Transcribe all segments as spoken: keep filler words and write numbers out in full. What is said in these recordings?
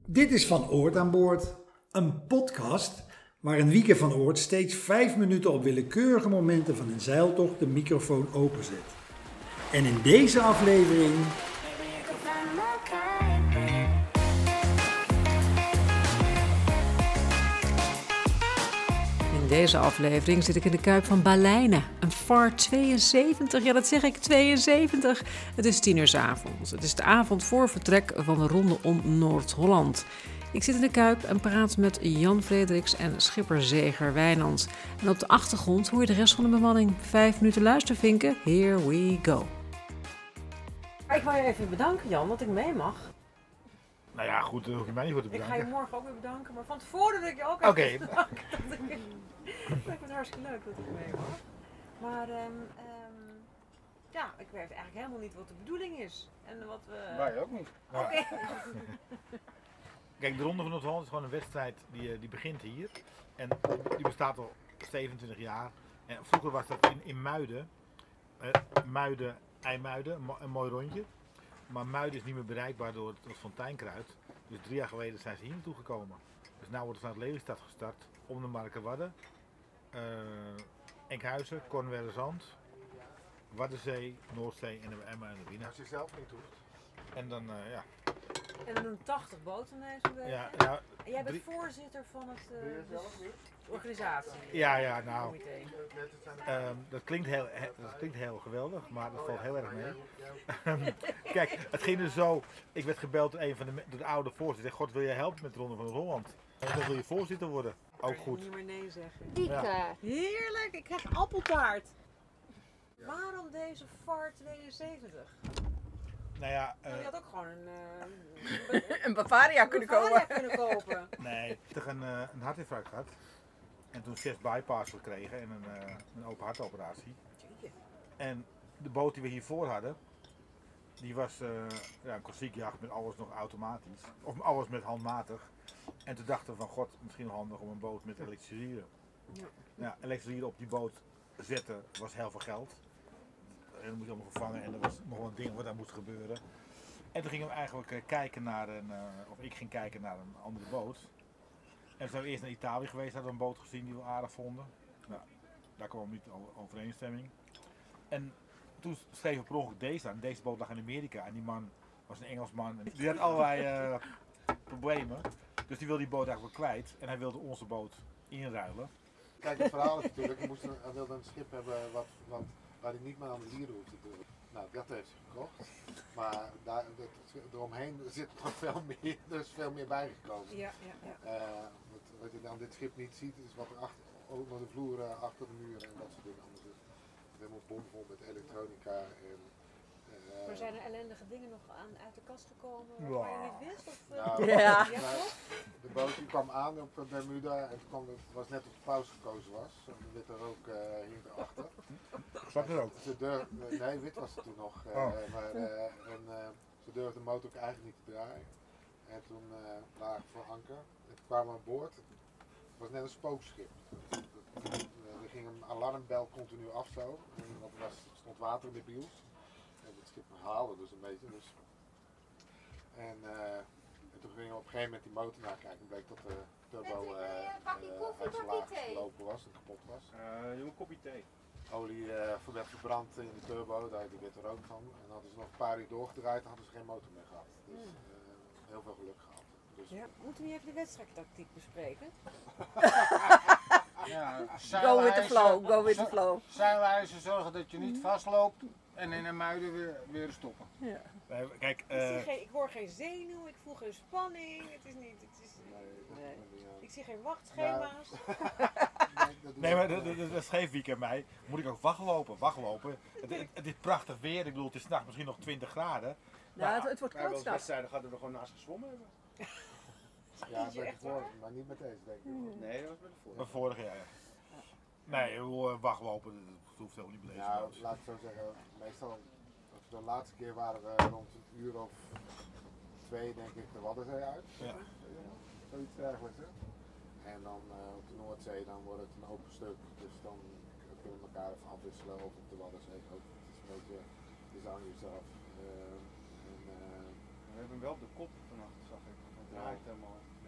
Dit is Van Oort aan Boord, een podcast waarin Wieke van Oort steeds vijf minuten op willekeurige momenten van een zeiltocht de microfoon openzet. En in deze aflevering... In deze aflevering zit ik in de kuip van Baleine, een vaart tweeënzeventig. Ja, dat zeg ik, tweeënzeventig. Het is tien uur 's avonds. Het is de avond voor vertrek van de ronde om Noord-Holland. Ik zit in de kuip en praat met Jan Frederiks en schipper Zeger Wijnand. En op de achtergrond hoor je de rest van de bemanning. Vijf minuten luistervinken, here we go. Ik wil je even bedanken, Jan, dat ik mee mag. Nou ja, goed, daar hoef je mij niet voor te Ik bedanken. ga je morgen ook weer bedanken, maar van tevoren dat ik je ook even Oké. bedanken. Dat ik- Ik vind het hartstikke leuk dat ik mee mag. Maar ehm, ehm, ja, ik weet eigenlijk helemaal niet wat de bedoeling is. En wat we... Wij ook niet. Oké. Kijk, de Ronde van Noord-Holland is gewoon een wedstrijd die, eh, die begint hier. En die bestaat al zevenentwintig jaar. En vroeger was dat in, in Muiden. Eh, Muiden, IJmuiden, een mo- een mooi rondje. Maar Muiden is niet meer bereikbaar door het, het Fonteinkruid. Dus drie jaar geleden zijn ze hier naartoe gekomen. Dus nu wordt het vanuit Lelystad gestart. Om de Markerwadden. Uh, Enkhuizen, Cornwallerzand. Waddenzee, Noordzee en de Emma en de Wiener. Als je zelf niet hoeft. En dan, uh, ja. En dan doen tachtig boten mee zo'n beetje. Ja, ja, En jij bent drie- voorzitter van het Doe je uh, zelf niet? organisatie. Ja, ja, nou. Comité. Net het zijn Ehm, dat, klinkt heel, he- dat klinkt heel geweldig, maar dat valt heel erg mee. Kijk, het ging dus zo. Ik werd gebeld door een van de, me- door de oude voorzitter. God, wil je helpen met de Ronde van Noord-Holland? En dan wil je voorzitter worden. Ook Ik kan goed. niet meer nee zeggen. Ja. Heerlijk, ik krijg appeltaart. Waarom deze vaart tweeënzeventig? Nou ja, Nou, je eh, had ook gewoon een, uh, Een Bavaria kunnen komen. kunnen kopen. nee. Ik heb een, eh, een hartinfarct gehad. En toen zes bypass gekregen en een, eh, een open hartoperatie. En de boot die we hiervoor hadden, die was uh, ja, een klassiekjacht met alles nog automatisch. Of alles met handmatig. En toen dachten we van god, misschien handig om een boot met elektriceren. Ja. Ja, elektriceren op die boot zetten was heel veel geld. En dat moest je allemaal vervangen en er was nog wel een ding wat daar moest gebeuren. En toen gingen we eigenlijk uh, kijken naar een, uh, of ik ging kijken naar een andere boot. En toen zijn we eerst naar Italië geweest, hadden we een boot gezien die we aardig vonden. Nou, daar kwam niet over- overeenstemming. En toen schreven we per ongeluk deze aan. Deze boot lag in Amerika en die man was een Engelsman. En die had allerlei uh, problemen. Dus die wilde die boot eigenlijk wel kwijt. En hij wilde onze boot inruilen. Kijk, het verhaal is natuurlijk, hij, moest een, hij wilde een schip hebben wat, wat, waar hij niet meer aan de lieren hoeft te doen. Nou, dat heeft hij gekocht. Maar daar, dat, eromheen zit nog veel meer, er is veel meer bijgekomen. Ja, ja, ja. Uh, wat, wat je aan dit schip niet ziet, is wat er achter, onder de vloer, uh, achter de muren en dat soort dingen allemaal zit. Het is helemaal bomvol met elektronica en... Uh, Maar zijn er ellendige dingen nog aan, uit de kast gekomen Ja. waarvan je niet wist? Of, uh, Nou, Ja. ja, nou, toch? de boot die kwam aan op Bermuda en toen kwam, het was net op de pauze gekozen was. En de witte rook uh, hing erachter. Zag er ook. Ze durf, nee, wit was het toen nog. Uh, Oh. maar, uh, en uh, ze durfden de motor ook eigenlijk niet te draaien. En toen uh, lagen we voor anker. En toen kwamen we aan boord. Het was net een spookschip. Er ging een alarmbel continu af zo. Want er, was, er stond water in de biels. En het schip haalde dus een beetje. Dus. En, uh, en toen gingen we op een gegeven moment die motor nakijken. En bleek dat de turbo uh, uh, uit zijn laag gelopen was en kapot was. Uh, doe een kopje thee. Olie uh, werd verbrand in de turbo, daar die werd er ook van. En hadden ze nog een paar uur doorgedraaid, dan hadden ze geen motor meer gehad. Dus uh, heel veel geluk gehad. Dus, Ja, moeten we niet even de wedstrijdtactiek bespreken? Ja, Go with the flow, go with the flow. Zeilijzer zorgen dat je niet vastloopt en in een muiden weer, weer stoppen. Ja. Nee, kijk, Ik, zie uh, geen, ik hoor geen zenuw, ik voel geen spanning. Het is niet. Het is, nee, dat Nee. is niet aan. ik zie geen wachtschema's. Nee, dat doen nee, we maar niet. dat, dat, dat schreef Wieke en mij. Moet ik ook wachtlopen, wachtlopen. Het, het, het is prachtig weer, ik bedoel, het is 's nachts misschien nog twintig graden. Nou, het, het wordt Wij hebben koud als straks. wedstrijden gehad dat we gewoon naast gezwommen hebben. Ja, Is je met de echt vorige, maar niet met deze denk ik. Nee, dat was bij de Maar vorige. vorig jaar, ja. Nee, ik bedoel, uh, wachtlopen, dat hoeft helemaal niet belezen. Ja, laat ik zo zeggen, meestal, als we de laatste keer waren we rond een uur of twee denk ik de Waddenzee uit. Ja. Zoiets dergelijks hè. En dan uh, op de Noordzee dan wordt het een open stuk, dus dan kunnen we elkaar even afwisselen of op de Waddenzee ook. Het is een beetje, het is aan jezelf. Uh, en, uh, We hebben wel op de kop vannacht, zag ik. Het draait helemaal.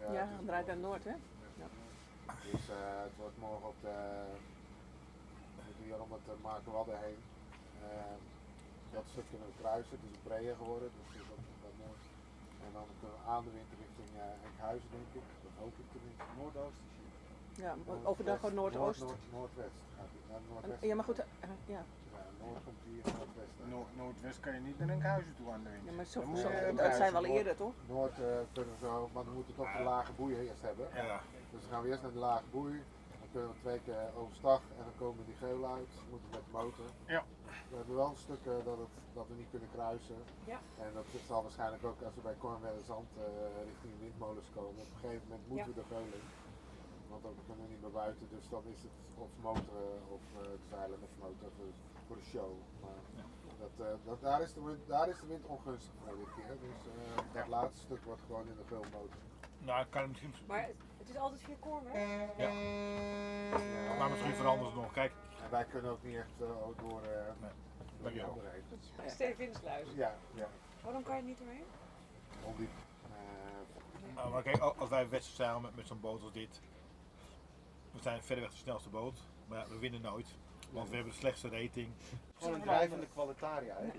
Ja, het is dan draait naar Noord, hè? Dus uh, het wordt morgen op de, hier om het uh, Makenwadde heen. Uh, dat stuk kunnen we kruisen, het is een breder geworden, dus dat is dat mooi. En dan kunnen we aan de wind richting uh, Enkhuizen, denk ik. Dat hoop ik tenminste. Noordoost. Ja, overdag gewoon Noordoost. Noord, Noord, Noordwest. Gaat het naar Noordwest. Ja, maar goed, uh, ja. Ja, Noord komt hier, Noordwest. Noord, Noordwest kan je niet naar Enkhuizen toe aan de wind. Ja, maar zo, Dan zo, moet je dat Enkhuizen zijn wel door. eerder, toch? Noord uh, kunnen we zo, maar dan moeten we toch de lage boeien eerst hebben. Ja. Dus dan gaan we eerst naar de lage boei. Dan kunnen we twee keer overstag en dan komen die geul uit. Dan moeten we met de motor. Ja. We hebben wel stukken dat, het, dat we niet kunnen kruisen. Ja. En dat zal waarschijnlijk ook als we bij Kornwelle Zand uh, richting de windmolens komen. Op een gegeven moment moeten Ja. we de geul in. Want dan kunnen we niet meer buiten, dus dan is het of motoren of uh, zeilen of motor voor, voor de show. Maar Ja. dat, uh, dat, daar, is de wind, daar is de wind ongunstig voor dit keer. Dus uh, dat Ja. laatste stuk wordt gewoon in de geulmotor. Nou, ik kan het misschien. Maar het is altijd via Kornwijk? Ja. Maar misschien veranderen ze nog. Kijk, En wij kunnen ook niet echt uh, door, uh, Nee. door Dank die je wel. andere heen. Stevinsluis. Ja, ja. Waarom kan je niet doorheen? Ondiep. Uh, nou, maar kijk, als wij wedstrijd zeilen met, met zo'n boot als dit, we zijn verreweg de snelste boot, maar ja, we winnen nooit. Want we hebben de slechtste rating. Gewoon een drijvende kwalitaria. Hè?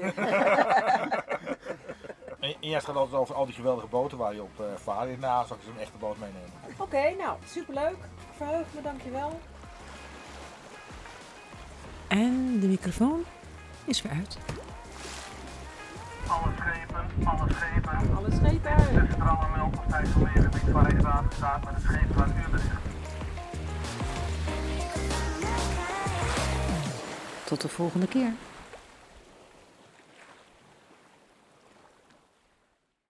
En, en jij gaat altijd over al die geweldige boten waar je op uh, vaart. Nou, zal ik eens een echte boot meenemen. Oké, okay, nou, superleuk. Verheug me, dankjewel. En de microfoon is weer uit. Alle schepen, alle schepen. Alle schepen uit. De Strauwenmelk op Stijsselmeergebied van Rijkswaterstaat met het scheepvaartuurbericht. Tot de volgende keer.